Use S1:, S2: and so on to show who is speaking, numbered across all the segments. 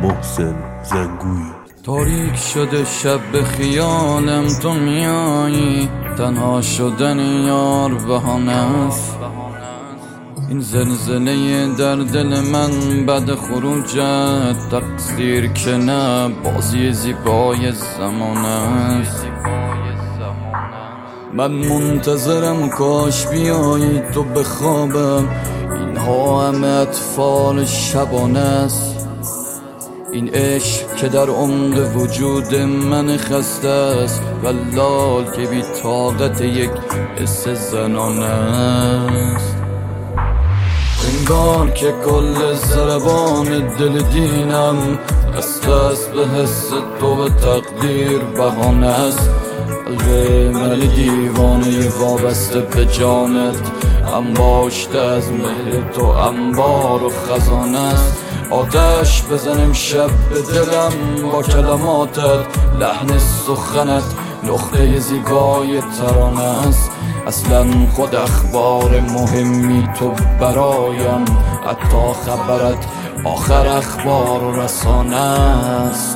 S1: محسن زنگویی.
S2: تاریک شده شب به خیالم تو میایی، تنها شدن یار بهانه است. این زلزله در دل من بعد خروجت، تقصیر که نه بازی زیبای زمانه است. من منتظرم کاش بیایی تو به خوابم، اینها همه اطفال شبانه است. این عشق که در عمق وجود من خسته است، ولال که بی طاقت یک حس زنانه است. انگار که کل ضربان دل دینم است به حس تو و تقدیر بهانه است. قلب من دیوانه وابسته به جانت، انباشته از مهر تو انبار و خزانه است. آتش بزنم شب به دلم با کلماتت، لحن سخنت نقطه زیبای ترانه است. اصلا خود اخبار مهمی تو برایم، حتی خبرت آخر اخبار و رسانه است.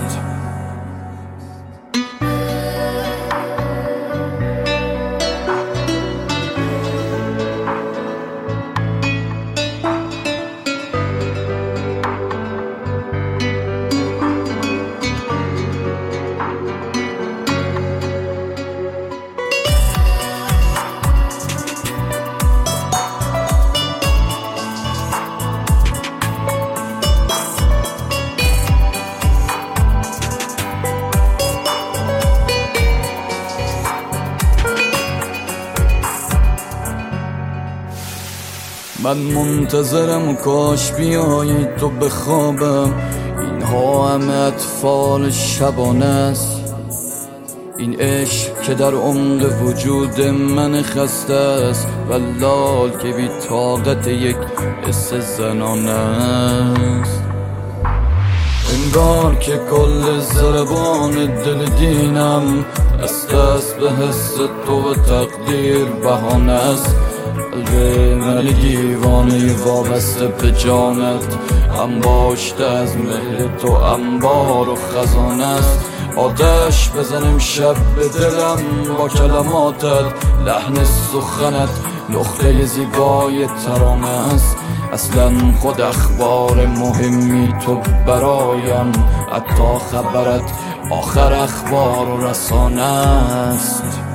S2: من منتظرم کاش بیایی تو به خوابم، اینها همه اطفال شبانه است. این عشق که در عمق وجود من خسته است، ولال که بی طاقت یک حس زنانه است. انگار که کل ضربان دل دینم است به حس تو و تقدیر بهانه است. قلب من دیوانه وابسته به جانت، انباشته از مهر تو انبار و خزانه است. آتش بزنم شب به دلم با کلماتت، لحن سخنت نقطه زیبای ترانه است. اصلا خود اخبار مهمی تو برایم، حتی خبرت آخر اخبار و رسانه است.